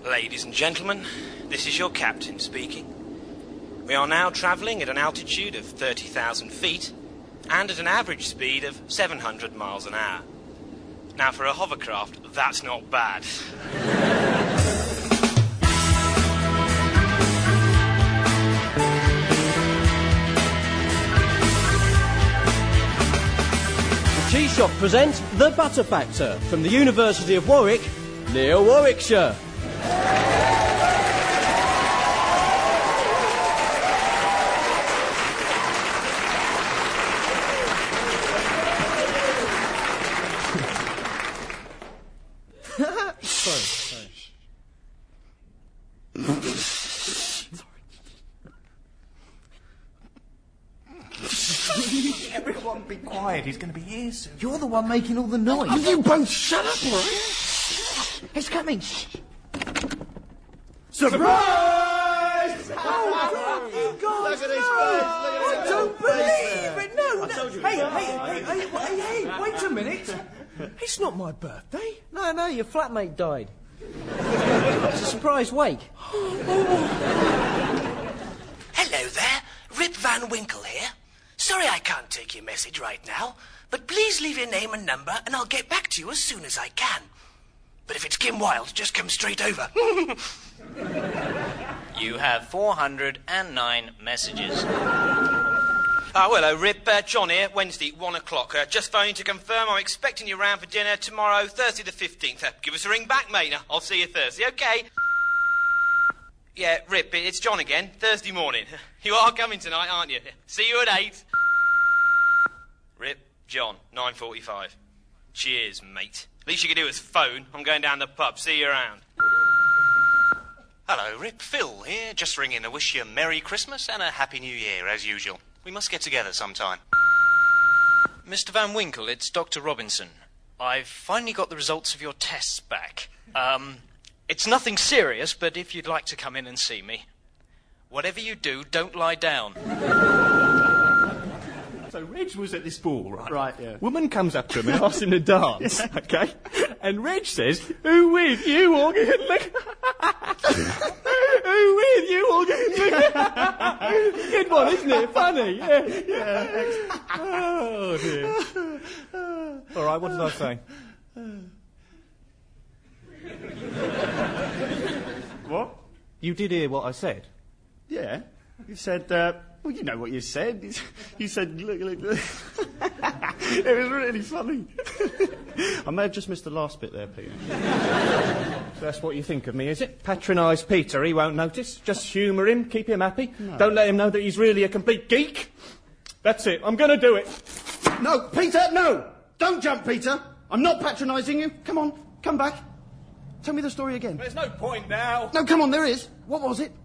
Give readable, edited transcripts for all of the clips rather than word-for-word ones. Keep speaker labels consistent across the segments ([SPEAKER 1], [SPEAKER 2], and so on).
[SPEAKER 1] Ladies and gentlemen, this is your captain speaking. We are now travelling at an altitude of 30,000 feet and at an average speed of 700 miles an hour. Now, for a hovercraft, that's not bad.
[SPEAKER 2] The Tea Shop presents The Butter Factor from the University of Warwick, near Warwickshire. Sorry.
[SPEAKER 3] Everyone be quiet, he's going to be here soon.
[SPEAKER 4] You're the one making all the noise.
[SPEAKER 3] Oh, you both shut up, all right?
[SPEAKER 4] It's coming.
[SPEAKER 3] Surprise!
[SPEAKER 4] Oh, you guys,
[SPEAKER 3] Look at his
[SPEAKER 4] no.
[SPEAKER 3] face, look at
[SPEAKER 4] I
[SPEAKER 3] his
[SPEAKER 4] don't
[SPEAKER 3] face.
[SPEAKER 4] believe it, no.
[SPEAKER 3] I told you
[SPEAKER 4] Hey, wait a minute. It's not my birthday. No, your flatmate died. It's a surprise wake.
[SPEAKER 5] Hello there, Rip Van Winkle here. Sorry I can't take your message right now, but please leave your name and number and I'll get back to you as soon as I can. But if it's Kim Wilde, just come straight over.
[SPEAKER 6] You have 409 messages.
[SPEAKER 1] Hello, Rip. John here, Wednesday, 1 o'clock. Just phoning to confirm I'm expecting you round for dinner tomorrow, Thursday the 15th. Give us a ring back, mate. I'll see you Thursday, OK? Yeah, Rip, it's John again, Thursday morning. You are coming tonight, aren't you? See you at 8. Rip, John, 9:45. Cheers, mate. Least you can do is phone. I'm going down the pub. See you around.
[SPEAKER 7] Hello, Rip. Phil here, just ringing to wish you a Merry Christmas and a Happy New Year, as usual. We must get together sometime.
[SPEAKER 6] Mr. Van Winkle, it's Dr. Robinson. I've finally got the results of your tests back. It's nothing serious, but if you'd like to come in and see me. Whatever you do, don't lie down.
[SPEAKER 3] So Reg was at this ball, right?
[SPEAKER 4] Right, yeah.
[SPEAKER 3] Woman comes up to him and asks him to dance, okay? And Reg says, "Who with you, Organ? Look." Who with you, Organ? Good one, isn't it? Funny, yeah. Oh, dear. All right, what did I say? What? You did hear what I said?
[SPEAKER 8] Yeah. You said, well, you know what you said. You said, look. It was really funny. I may have just missed the last bit there, Peter.
[SPEAKER 3] So that's what you think of me, is it? Patronise Peter, he won't notice. Just humour him, keep him happy. No. Don't let him know that he's really a complete geek. That's it, I'm going to do it.
[SPEAKER 8] No, Peter, no! Don't jump, Peter. I'm not patronising you. Come on, come back. Tell me the story again.
[SPEAKER 3] There's no point now.
[SPEAKER 8] No, come on, there is. What was it?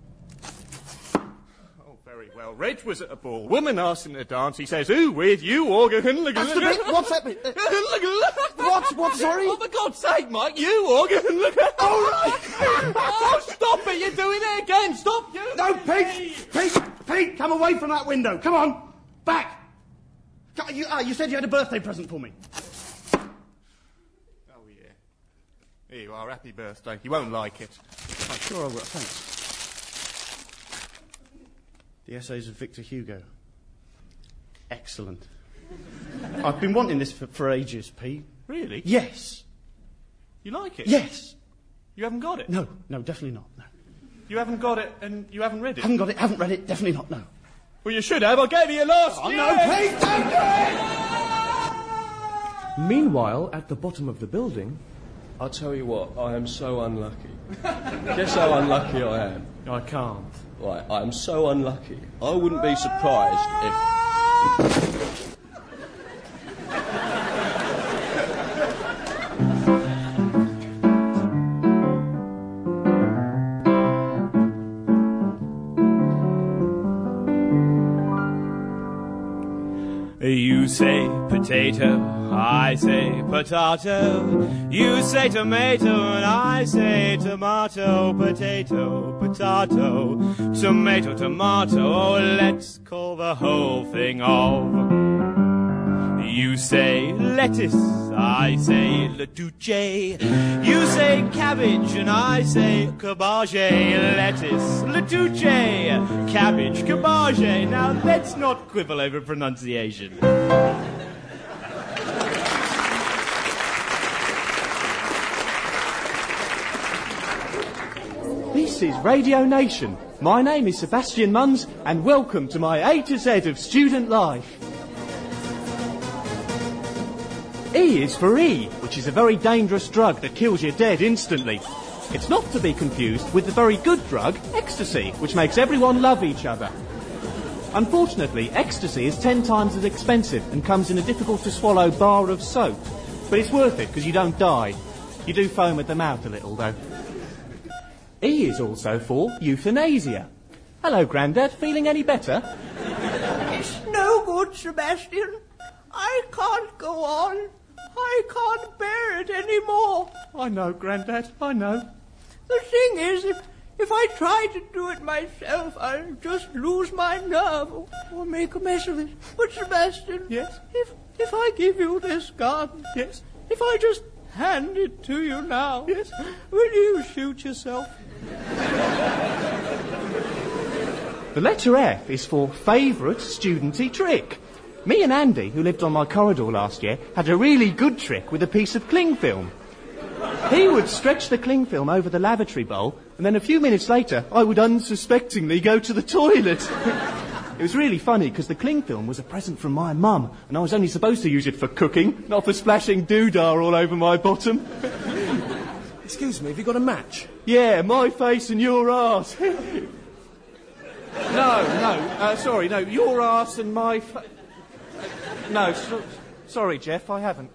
[SPEAKER 3] Very well. Reg was at a ball. Woman asked him to dance. He says, "Who with you, Organ?"
[SPEAKER 8] That's the bit. What's that bit? What, sorry?
[SPEAKER 3] Oh, for God's sake, Mike, you, Organ.
[SPEAKER 8] All right.
[SPEAKER 3] Oh, stop it. You're doing it again. Stop.
[SPEAKER 8] No, Pete, come away from that window. Come on. Back. You said you had a birthday present for me.
[SPEAKER 3] Oh, yeah. Here you are. Happy birthday. You won't like it.
[SPEAKER 8] Oh, sure I will. Thanks. The Essays of Victor Hugo. Excellent. I've been wanting this for ages, Pete.
[SPEAKER 3] Really?
[SPEAKER 8] Yes.
[SPEAKER 3] You like it?
[SPEAKER 8] Yes.
[SPEAKER 3] You haven't got it?
[SPEAKER 8] No, definitely not. No.
[SPEAKER 3] You haven't got it and you haven't read it?
[SPEAKER 8] Haven't got it, haven't read it, definitely not, no.
[SPEAKER 3] Well, you should have. I gave you last year.
[SPEAKER 8] No, Pete, don't do it!
[SPEAKER 2] Meanwhile, at the bottom of the building...
[SPEAKER 9] I'll tell you what, I am so unlucky. Guess how unlucky I am?
[SPEAKER 2] I can't.
[SPEAKER 9] Right, I am so unlucky. I wouldn't be surprised if...
[SPEAKER 1] You say potato, I say potato. You say tomato and I say tomato. Potato, potato, tomato, tomato. Oh, let's call the whole thing off.
[SPEAKER 10] You say lettuce, I say Letuce. You say cabbage, and I say cabbage. Lettuce, Letuce, cabbage, cabbage. Now let's not quibble over pronunciation.
[SPEAKER 3] This is Radio Nation. My name is Sebastian Munns, and welcome to my A to Z of student life. E is for E, which is a very dangerous drug that kills you dead instantly. It's not to be confused with the very good drug, ecstasy, which makes everyone love each other. Unfortunately, ecstasy is 10 times as expensive and comes in a difficult-to-swallow bar of soap. But it's worth it because you don't die. You do foam at the mouth a little, though. E is also for euthanasia. Hello, Grandad. Feeling any better?
[SPEAKER 4] It's no good, Sebastian. I can't go on. I can't bear it anymore.
[SPEAKER 3] I know, Grandad. I know.
[SPEAKER 4] The thing is, if I try to do it myself, I'll just lose my nerve or make a mess of it. But, Sebastian...
[SPEAKER 3] Yes?
[SPEAKER 4] If I give you this garden...
[SPEAKER 3] Yes?
[SPEAKER 4] If I just hand it to you now...
[SPEAKER 3] Yes?
[SPEAKER 4] Will you shoot yourself?
[SPEAKER 3] The letter F is for favourite studenty trick. Me and Andy, who lived on my corridor last year, had a really good trick with a piece of cling film. He would stretch the cling film over the lavatory bowl, and then a few minutes later, I would unsuspectingly go to the toilet. It was really funny, because the cling film was a present from my mum, and I was only supposed to use it for cooking, not for splashing doodah all over my bottom.
[SPEAKER 11] Excuse me, have you got a match?
[SPEAKER 3] Yeah, my face and your arse. Sorry, your arse and my sorry, Jeff, I haven't.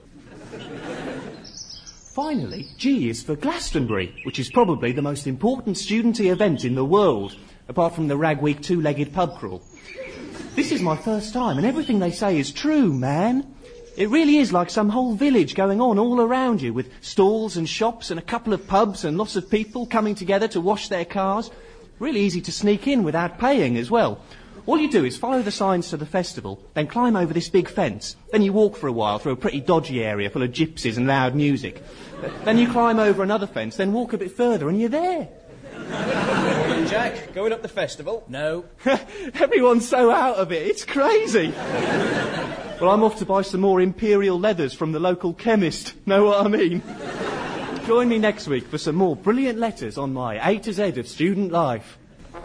[SPEAKER 3] Finally, G is for Glastonbury, which is probably the most important studenty event in the world, apart from the Ragweek two-legged pub crawl. This is my first time, and everything they say is true, man. It really is like some whole village going on all around you, with stalls and shops and a couple of pubs and lots of people coming together to wash their cars. Really easy to sneak in without paying as well. All you do is follow the signs to the festival, then climb over this big fence. Then you walk for a while through a pretty dodgy area full of gypsies and loud music. Then you climb over another fence, then walk a bit further and you're there.
[SPEAKER 2] Jack, going up the festival? No.
[SPEAKER 3] Everyone's so out of it, it's crazy. Well, I'm off to buy some more imperial leathers from the local chemist. Know what I mean? Join me next week for some more brilliant letters on my A to Z of student life.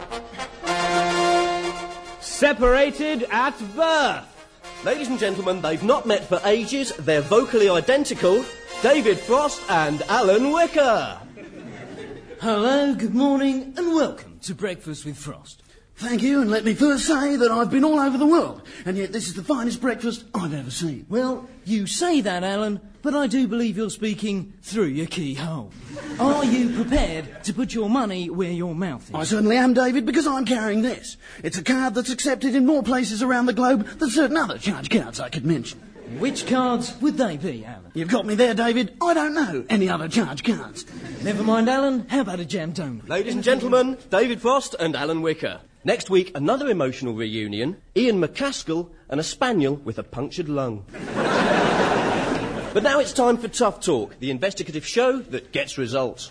[SPEAKER 2] Separated at birth.
[SPEAKER 9] Ladies and gentlemen, they've not met for ages. They're vocally identical. David Frost and Alan Wicker.
[SPEAKER 12] Hello, good morning, and welcome to Breakfast with Frost.
[SPEAKER 11] Thank you, and let me first say that I've been all over the world, and yet this is the finest breakfast I've ever seen.
[SPEAKER 12] Well, you say that, Alan, but I do believe you're speaking through your keyhole. Are you prepared to put your money where your mouth is?
[SPEAKER 11] I certainly am, David, because I'm carrying this. It's a card that's accepted in more places around the globe than certain other charge cards I could mention.
[SPEAKER 12] Which cards would they be, Alan?
[SPEAKER 11] You've got me there, David. I don't know any other charge cards.
[SPEAKER 12] Never mind, Alan. How about a jam donut?
[SPEAKER 9] Ladies and gentlemen, David Frost and Alan Wicker. Next week, another emotional reunion. Ian McCaskill and a spaniel with a punctured lung. But now it's time for Tough Talk, the investigative show that gets results.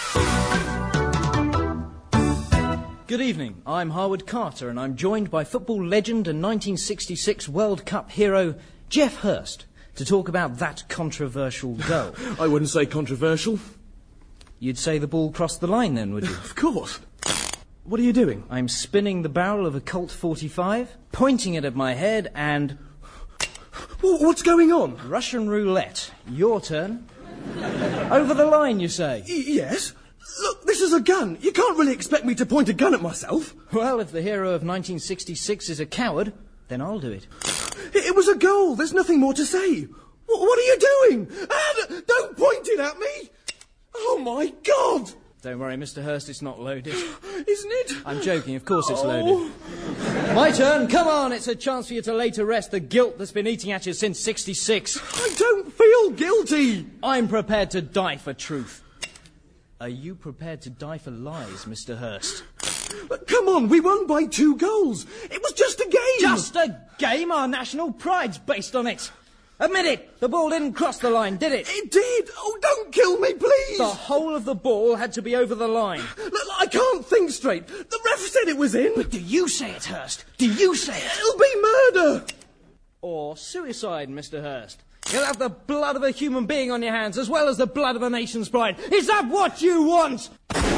[SPEAKER 12] Good evening. I'm Howard Carter, and I'm joined by football legend and 1966 World Cup hero Geoff Hurst to talk about that controversial goal.
[SPEAKER 11] I wouldn't say controversial.
[SPEAKER 12] You'd say the ball crossed the line then, would you?
[SPEAKER 11] Of course. What are you doing?
[SPEAKER 12] I'm spinning the barrel of a Colt 45, pointing it at my head and...
[SPEAKER 11] What's going on?
[SPEAKER 12] Russian roulette. Your turn. Over the line, you say?
[SPEAKER 11] Yes. Look, this is a gun. You can't really expect me to point a gun at myself.
[SPEAKER 12] Well, if the hero of 1966 is a coward, then I'll do it.
[SPEAKER 11] It was a goal. There's nothing more to say. What are you doing? Don't point it at me. Oh, my God.
[SPEAKER 12] Don't worry, Mr. Hurst, it's not loaded.
[SPEAKER 11] Isn't it?
[SPEAKER 12] I'm joking, of course it's loaded. My turn, come on, it's a chance for you to lay to rest the guilt that's been eating at you since 66.
[SPEAKER 11] I don't feel guilty.
[SPEAKER 12] I'm prepared to die for truth. Are you prepared to die for lies, Mr. Hurst?
[SPEAKER 11] Come on, we won by 2 goals. It was just a game.
[SPEAKER 12] Just a game? Our national pride's based on it. Admit it! The ball didn't cross the line, did it?
[SPEAKER 11] It did! Oh, don't kill me, please!
[SPEAKER 12] The whole of the ball had to be over the line.
[SPEAKER 11] Look, I can't think straight. The ref said it was in.
[SPEAKER 12] But do you say it, Hurst? Do you say it?
[SPEAKER 11] It'll be murder!
[SPEAKER 12] Or suicide, Mr. Hurst. You'll have the blood of a human being on your hands, as well as the blood of a nation's pride. Is that what you want?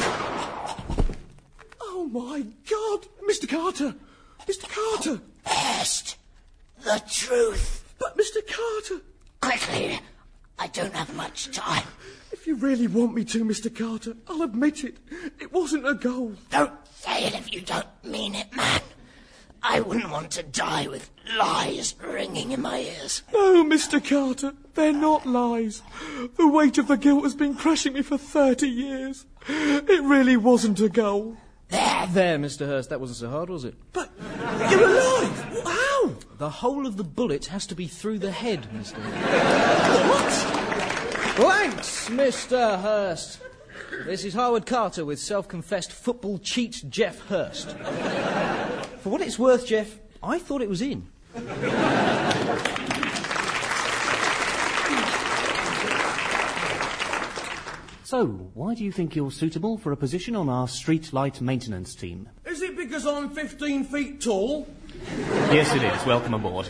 [SPEAKER 11] Oh, my God! Mr. Carter! Mr. Carter!
[SPEAKER 5] Hurst, the truth.
[SPEAKER 11] But, Mr. Carter...
[SPEAKER 5] Quickly, I don't have much time.
[SPEAKER 11] If you really want me to, Mr. Carter, I'll admit it. It wasn't a goal.
[SPEAKER 5] Don't say it if you don't mean it, man. I wouldn't want to die with lies ringing in my ears.
[SPEAKER 11] No, Mr. Carter, they're not lies. The weight of the guilt has been crushing me for 30 years. It really wasn't a goal.
[SPEAKER 12] There, Mr. Hurst, that wasn't so hard, was it?
[SPEAKER 11] But you're alive! How?
[SPEAKER 12] The whole of the bullet has to be through the head, Mr. Hurst.
[SPEAKER 11] What?
[SPEAKER 12] Blanks, Mr. Hurst. This is Howard Carter with self-confessed football cheat Jeff Hurst. For what it's worth, Jeff, I thought it was in.
[SPEAKER 3] So, why do you think you're suitable for a position on our street light maintenance team?
[SPEAKER 11] Is it because I'm 15 feet tall?
[SPEAKER 3] Yes, it is. Welcome aboard.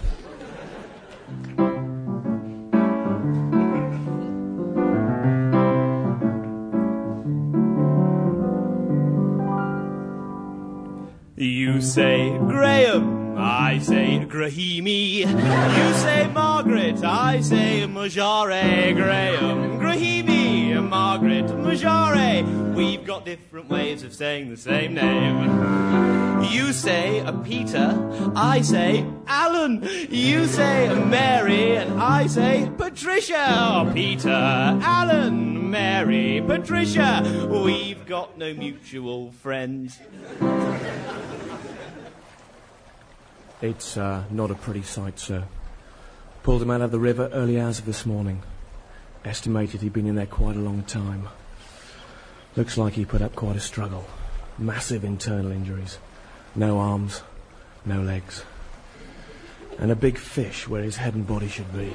[SPEAKER 10] You say Graham, I say Grahimi. You say Margaret, I say Majare. Graham, Grahimi, Margaret, Majare. We've got different ways of saying the same name. You say a Peter, I say Alan. You say Mary, and I say Patricia. Peter, Alan, Mary, Patricia. We've got no mutual friends.
[SPEAKER 13] It's not a pretty sight, sir. Pulled him out of the river early hours of this morning. Estimated he'd been in there quite a long time. Looks like he put up quite a struggle. Massive internal injuries. No arms, no legs. And a big fish where his head and body should be.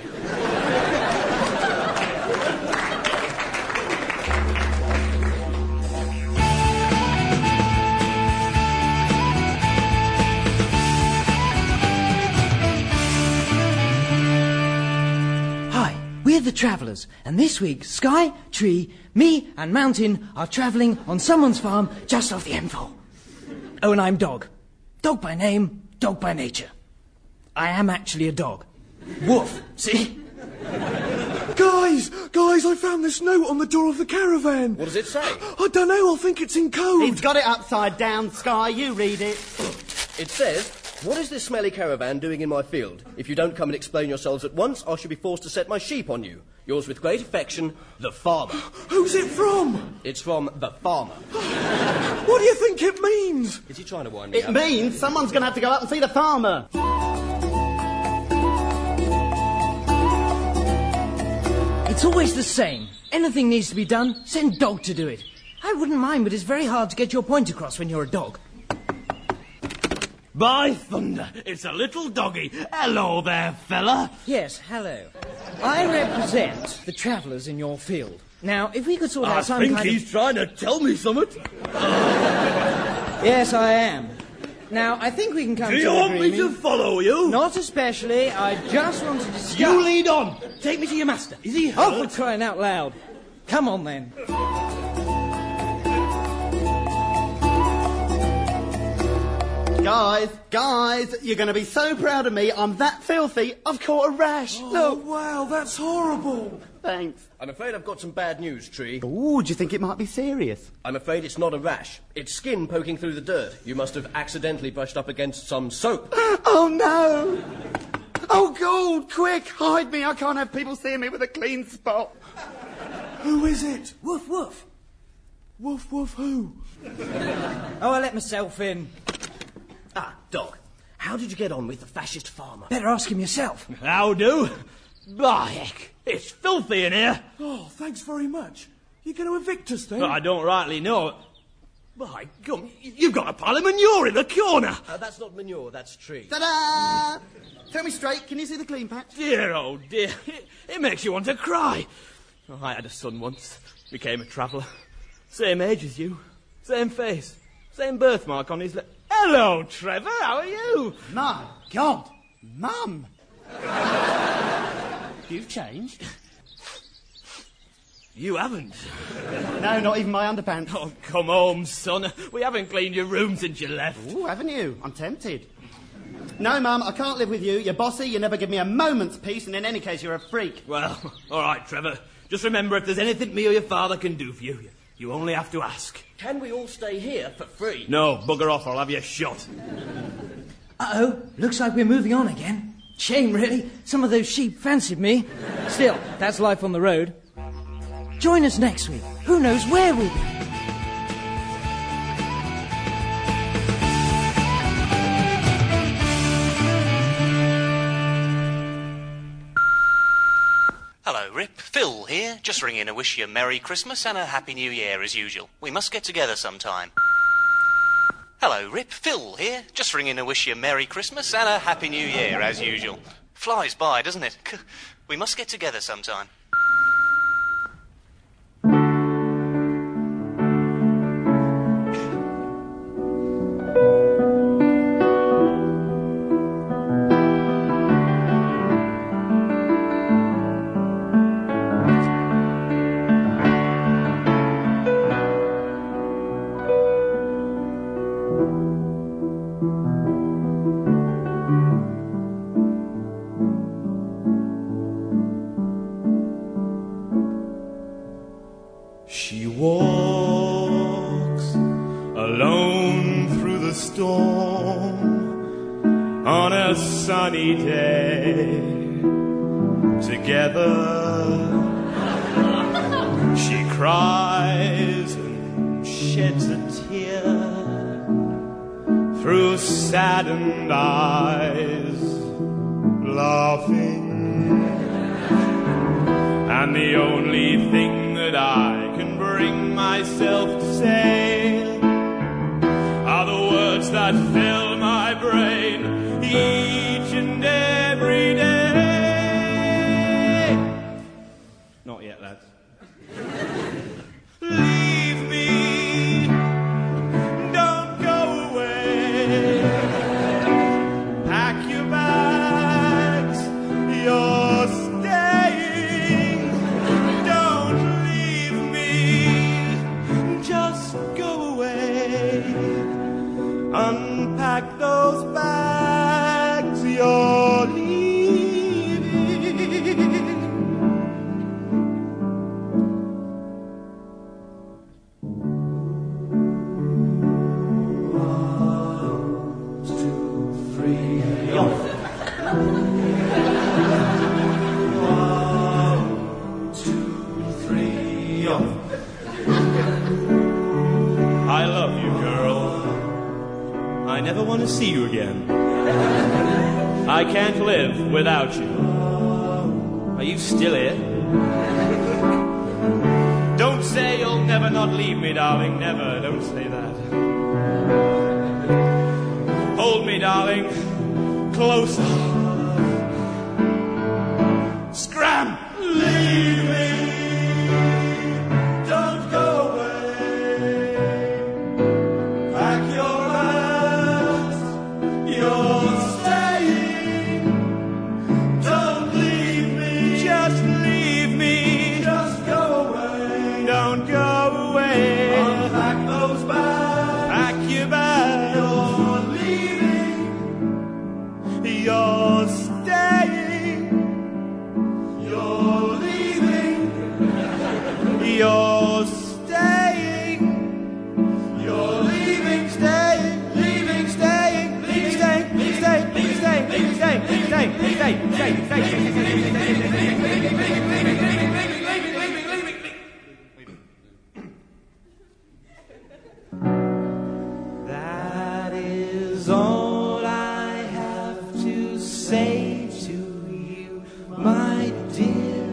[SPEAKER 12] We're the Travellers, and this week, Sky, Tree, me and Mountain are travelling on someone's farm just off the M4. Oh, and I'm Dog. Dog by name, dog by nature. I am actually a dog. Woof, see?
[SPEAKER 11] Guys, I found this note on the door of the caravan.
[SPEAKER 9] What does it say?
[SPEAKER 11] I don't know, I think it's in code.
[SPEAKER 8] He's got it upside down, Sky, you read it.
[SPEAKER 9] It says, "What is this smelly caravan doing in my field? If you don't come and explain yourselves at once, I shall be forced to set my sheep on you. Yours with great affection, the farmer."
[SPEAKER 11] Who's it from?
[SPEAKER 9] It's from the farmer.
[SPEAKER 11] What do you think it means?
[SPEAKER 9] Is he trying to wind me
[SPEAKER 8] It
[SPEAKER 9] up?
[SPEAKER 8] means someone's going to have to go up and see the farmer.
[SPEAKER 12] It's always the same. Anything needs to be done, send Dog to do it. I wouldn't mind, but it's very hard to get your point across when you're a dog.
[SPEAKER 10] By thunder, it's a little doggy. Hello there, fella.
[SPEAKER 12] Yes, hello. I represent the Travellers in your field. Now, if we could sort out some kind of...
[SPEAKER 10] I think he's trying to tell me something.
[SPEAKER 12] Yes, I am. Now, I think we can come to
[SPEAKER 10] Do you
[SPEAKER 12] an
[SPEAKER 10] want me
[SPEAKER 12] agreement.
[SPEAKER 10] to follow you?
[SPEAKER 12] Not especially. I just want to discuss...
[SPEAKER 10] You lead on. Take me to your master. Is he hurt?
[SPEAKER 12] Oh, for crying out loud. Come on, then.
[SPEAKER 8] Guys, you're going to be so proud of me. I'm that filthy, I've caught a rash.
[SPEAKER 11] Oh,
[SPEAKER 8] Look.
[SPEAKER 11] wow, that's horrible.
[SPEAKER 8] Thanks.
[SPEAKER 9] I'm afraid I've got some bad news, Tree.
[SPEAKER 8] Ooh, do you think it might be serious?
[SPEAKER 9] I'm afraid it's not a rash. It's skin poking through the dirt. You must have accidentally brushed up against some soap.
[SPEAKER 8] Oh, no. Oh, God, quick, hide me. I can't have people seeing me with a clean spot.
[SPEAKER 11] Who is it?
[SPEAKER 12] Woof, woof.
[SPEAKER 11] Woof, woof, who?
[SPEAKER 12] Oh, I let myself in.
[SPEAKER 9] Ah, Dog, how did you get on with the fascist farmer?
[SPEAKER 12] Better ask him yourself.
[SPEAKER 10] How do? Bah, heck, it's filthy in here.
[SPEAKER 11] Oh, thanks very much. You going to evict us then?
[SPEAKER 10] I don't rightly know.
[SPEAKER 2] My gum, you've got a pile of manure in the corner.
[SPEAKER 9] That's not manure, that's tree.
[SPEAKER 8] Ta-da! Tell me straight, can you see the clean patch?
[SPEAKER 2] Dear, oh dear, it makes you want to cry. Oh, I had a son once, became a traveller. Same age as you, same face, same birthmark on his lip. Hello, Trevor, how are you?
[SPEAKER 8] My God, Mum! You've changed.
[SPEAKER 2] You haven't.
[SPEAKER 8] No, not even my underpants.
[SPEAKER 2] Oh, come home, son. We haven't cleaned your room since you left.
[SPEAKER 8] Ooh, haven't you? I'm tempted. No, Mum, I can't live with you. You're bossy, you never give me a moment's peace, and in any case, you're a freak.
[SPEAKER 2] Well, all right, Trevor. Just remember, if there's anything me or your father can do for you, you only have to ask.
[SPEAKER 9] Can we all stay here for free?
[SPEAKER 2] No, bugger off, I'll have you shot.
[SPEAKER 12] Uh-oh, looks like we're moving on again. Shame, really. Some of those sheep fancied me. Still, that's life on the road. Join us next week. Who knows where we'll be.
[SPEAKER 7] Hello, Rip. Phil here. Just ringing to wish you a Merry Christmas and a Happy New Year as usual. We must get together sometime. Hello, Rip. Phil here. Just ringing to wish you a Merry Christmas and a Happy New Year as usual. Flies by, doesn't it? We must get together sometime.
[SPEAKER 10] She walks alone through the storm on a sunny day. Together she cries and sheds a tear through saddened eyes, laughing. And the only thing that I can bring myself to say are the words that fill my brain each and every day.
[SPEAKER 2] Not yet, lads.
[SPEAKER 10] Leave me, don't go away. Pack your bags, you're staying. Don't leave me, just go away. Unpack those bags, you're leaving. I love you, girl. I never want to see you again. I can't live without you. Are you still here? Don't say you'll never not leave me, darling. Never, don't say that. Hold me, darling. Closer. Scram! Leave me. Don't go away. Pack your bags. You're staying. Don't leave me. Just leave me. Just go away. Don't go away. Unpack those bags. Pack your bags. You're leaving. You're staying. You're leaving. You're staying. You're leaving, staying, leaving, staying, leaving, staying, leaving, staying, leaving, staying, leaving, staying, leaving, staying, leaving, staying, That is all I have to say to you, my dear.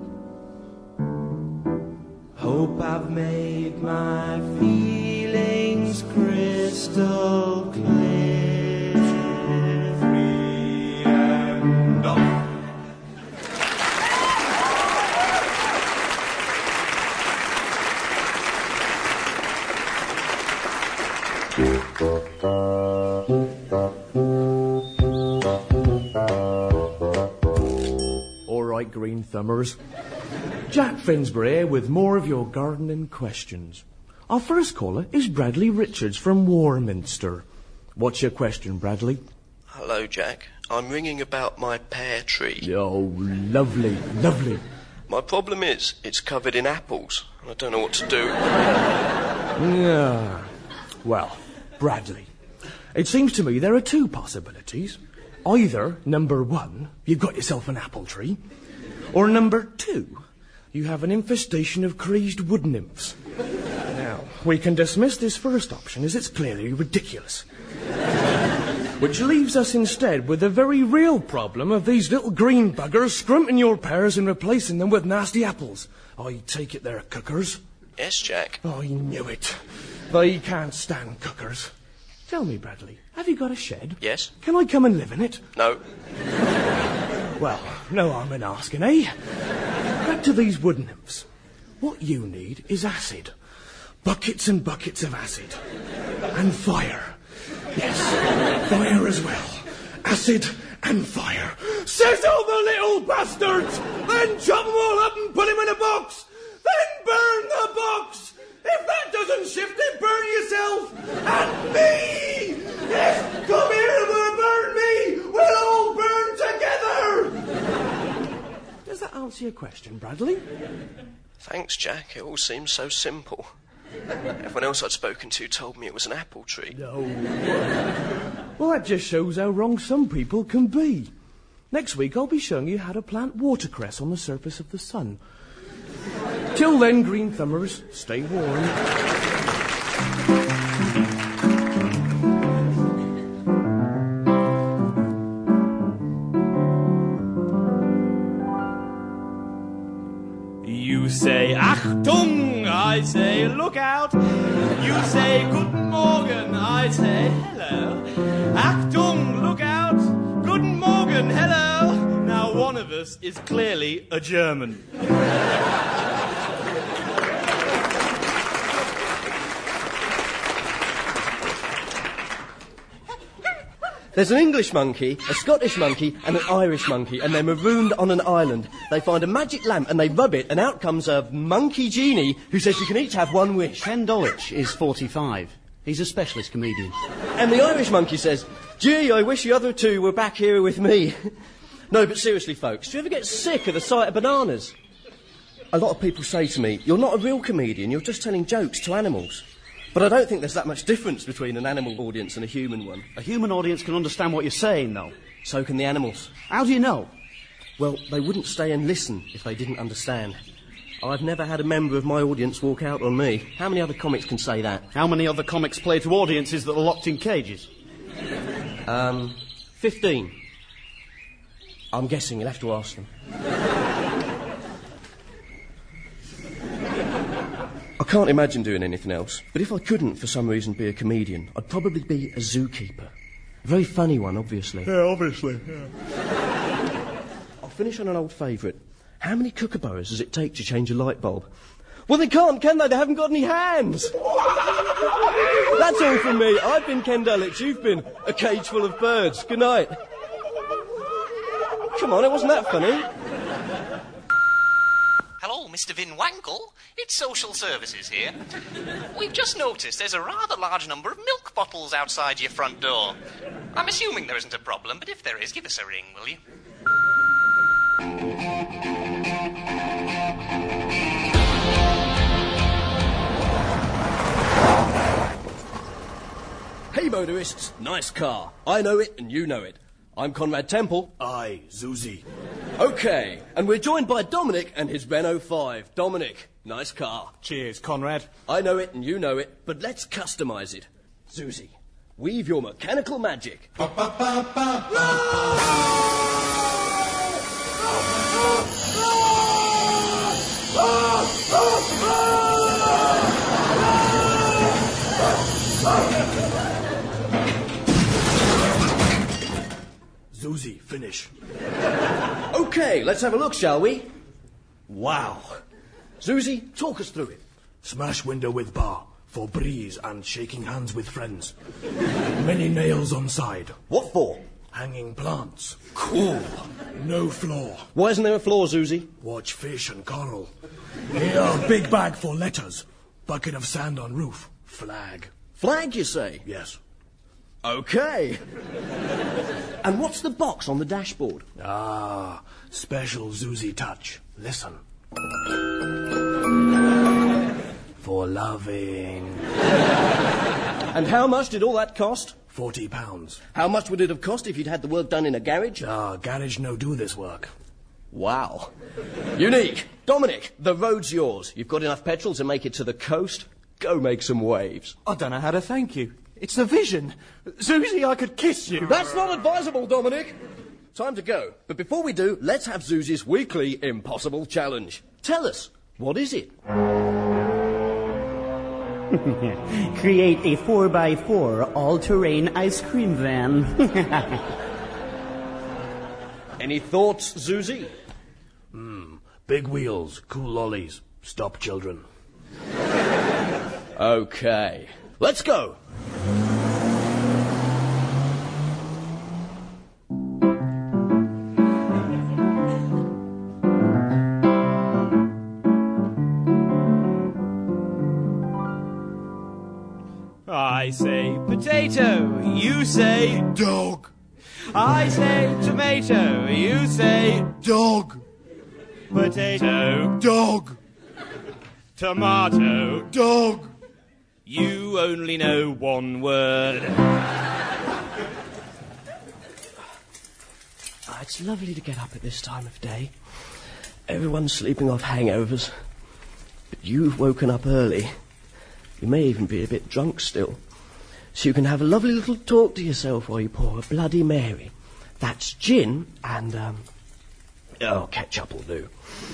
[SPEAKER 10] Hope I've made my feelings
[SPEAKER 11] crystal clear. 2, 3, and off.
[SPEAKER 13] All right, Green Thumbers. Jack Finsbury here with more of your gardening questions. Our first caller is Bradley Richards from Warminster. What's your question, Bradley?
[SPEAKER 14] Hello, Jack. I'm ringing about my pear tree.
[SPEAKER 13] Oh, lovely, lovely.
[SPEAKER 14] My problem is, it's covered in apples, and I don't know what to do.
[SPEAKER 13] Yeah. Well, Bradley, it seems to me there are two possibilities. Either, number one, you've got yourself an apple tree, or number two, you have an infestation of crazed wood nymphs. Now, we can dismiss this first option as it's clearly ridiculous. Which leaves us instead with the very real problem of these little green buggers scrumping your pears and replacing them with nasty apples. I take it they're cookers?
[SPEAKER 14] Yes, Jack.
[SPEAKER 13] I knew it. They can't stand cookers. Tell me, Bradley, have you got a shed?
[SPEAKER 14] Yes.
[SPEAKER 13] Can I come and live in it?
[SPEAKER 14] No.
[SPEAKER 13] Well, no harm in asking, eh? Back to these wood nymphs. What you need is acid. Buckets and buckets of acid. And fire. Yes, fire as well. Acid and fire. Sizzle the little bastards! Then chop them all up and put them in a box! Then burn the box! If that doesn't shift it, burn yourself! And me! Yes, come here and burn me! We'll all burn together! Does that answer your question, Bradley?
[SPEAKER 14] Thanks, Jack. It all seems so simple. Everyone else I'd spoken to told me it was an apple tree.
[SPEAKER 13] No. Well, that just shows how wrong some people can be. Next week, I'll be showing you how to plant watercress on the surface of the sun. Till then, Green Thumbers, stay warm.
[SPEAKER 10] You say Achtung, I say look out. You say Guten Morgen, I say hello. Achtung, look out. Guten Morgen, hello. Now one of us is clearly a German.
[SPEAKER 9] There's an English monkey, a Scottish monkey, and an Irish monkey, and they're marooned on an island. They find a magic lamp, and they rub it, and out comes a monkey genie who says you can each have one wish.
[SPEAKER 8] Ken Dulwich is 45. He's a specialist comedian.
[SPEAKER 9] And the Irish monkey says, gee, I wish the other two were back here with me. No, but seriously, folks, do you ever get sick of the sight of bananas? A lot of people say to me, you're not a real comedian, you're just telling jokes to animals. But I don't think there's that much difference between an animal audience and a human one.
[SPEAKER 8] A human audience can understand what you're saying, though.
[SPEAKER 9] So can the animals.
[SPEAKER 8] How do you know?
[SPEAKER 9] Well, they wouldn't stay and listen if they didn't understand. I've never had a member of my audience walk out on me. How many other comics can say that?
[SPEAKER 8] How many other comics play to audiences that are locked in cages?
[SPEAKER 9] 15. I'm guessing you'll have to ask them. I can't imagine doing anything else, but if I couldn't for some reason be a comedian, I'd probably be a zookeeper. A very funny one, obviously.
[SPEAKER 11] Yeah, obviously, yeah.
[SPEAKER 9] I'll finish on an old favourite. How many kookaburras does it take to change a light bulb? Well, they can't, can they? They haven't got any hands. That's all from me. I've been Ken Dulwich. You've been a cage full of birds. Good night. Come on, it wasn't that funny.
[SPEAKER 7] Hello, Mr. Vin Wankle. It's Social Services here. We've just noticed there's a rather large number of milk bottles outside your front door. I'm assuming there isn't a problem, but if there is, give us a ring, will you?
[SPEAKER 9] Hey, motorists. Nice car. I know it and you know it. I'm Conrad Temple.
[SPEAKER 11] Aye, Zuzi.
[SPEAKER 9] OK, and we're joined by Dominic and his Renault 5. Dominic, nice car.
[SPEAKER 11] Cheers, Conrad.
[SPEAKER 9] I know it and you know it, but let's customise it. Susie, weave your mechanical magic.
[SPEAKER 15] finish.
[SPEAKER 9] OK, let's have a look, shall we? Wow. Susie, talk us through it.
[SPEAKER 15] Smash window with bar, for breeze and shaking hands with friends. Many nails on side.
[SPEAKER 9] What for?
[SPEAKER 15] Hanging plants.
[SPEAKER 9] Cool.
[SPEAKER 15] No floor.
[SPEAKER 9] Why isn't there a floor, Susie?
[SPEAKER 15] Watch fish and coral. Here, big bag for letters. Bucket of sand on roof. Flag.
[SPEAKER 9] Flag, you say?
[SPEAKER 15] Yes.
[SPEAKER 9] OK. And what's the box on the dashboard?
[SPEAKER 15] Ah, special Susie touch. Listen. For loving.
[SPEAKER 9] And how much did all that cost?
[SPEAKER 15] £40.
[SPEAKER 9] How much would it have cost if you'd had the work done in a garage?
[SPEAKER 15] Garage no do this work.
[SPEAKER 9] Wow. Unique. Dominic, the road's yours. You've got enough petrol to make it to the coast. Go make some waves.
[SPEAKER 11] I don't know how to thank you. It's the vision. Susie, I could kiss you.
[SPEAKER 9] That's not advisable, Dominic. Time to go. But before we do, let's have Susie's weekly impossible challenge. Tell us, what is it?
[SPEAKER 16] Create a 4x4 all-terrain ice cream van.
[SPEAKER 9] Any thoughts, Susie?
[SPEAKER 15] Big wheels, cool lollies, stop children.
[SPEAKER 9] OK, let's go.
[SPEAKER 10] I say potato, you say
[SPEAKER 15] dog.
[SPEAKER 10] I say tomato, you say
[SPEAKER 15] dog.
[SPEAKER 10] Potato,
[SPEAKER 15] dog.
[SPEAKER 10] Tomato,
[SPEAKER 15] dog.
[SPEAKER 10] You only know one word.
[SPEAKER 9] It's lovely to get up at this time of day. Everyone's sleeping off hangovers. But you've woken up early. You may even be a bit drunk still. So you can have a lovely little talk to yourself while you pour a Bloody Mary. That's gin and, ketchup will do.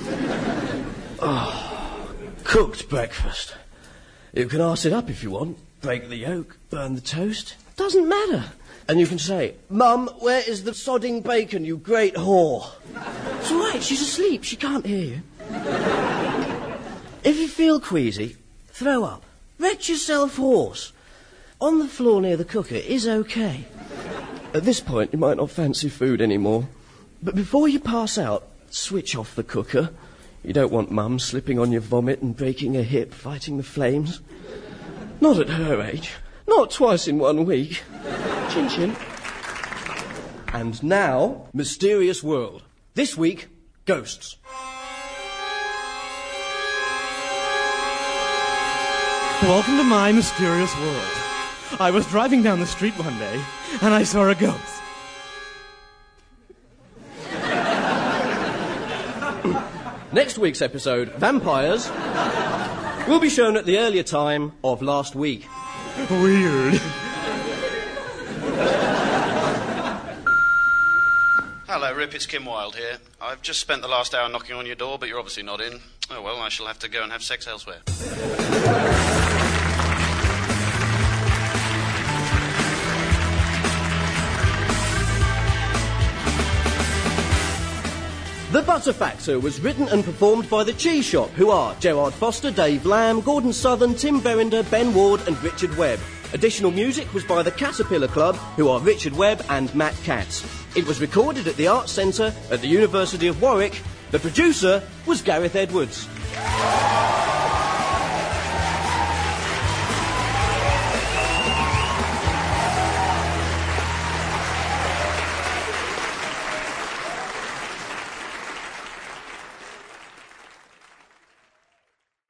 [SPEAKER 9] Cooked breakfast. You can arse it up if you want. Break the yolk, burn the toast. Doesn't matter. And you can say, Mum, where is the sodding bacon, you great whore? It's all right, she's asleep, she can't hear you. If you feel queasy, throw up. Wretch yourself hoarse. On the floor near the cooker is OK. At this point, you might not fancy food anymore. But before you pass out, switch off the cooker. You don't want Mum slipping on your vomit and breaking a hip fighting the flames. Not at her age. Not twice in 1 week. Chin chin. And now, Mysterious World. This week, ghosts.
[SPEAKER 10] Welcome to my mysterious world. I was driving down the street one day, and I saw a ghost.
[SPEAKER 9] Next week's episode, Vampires, will be shown at the earlier time of last week.
[SPEAKER 10] Weird.
[SPEAKER 8] Hello, Rip, it's Kim Wilde here. I've just spent the last hour knocking on your door, but you're obviously not in. Oh, well, I shall have to go and have sex elsewhere.
[SPEAKER 9] The Butterfactor was written and performed by The Cheese Shop, who are Gerard Foster, Dave Lamb, Gordon Southern, Tim Verinder, Ben Ward and Richard Webb. Additional music was by the Caterpillar Club, who are Richard Webb and Matt Katz. It was recorded at the Arts Centre at the University of Warwick. The producer was Gareth Edwards.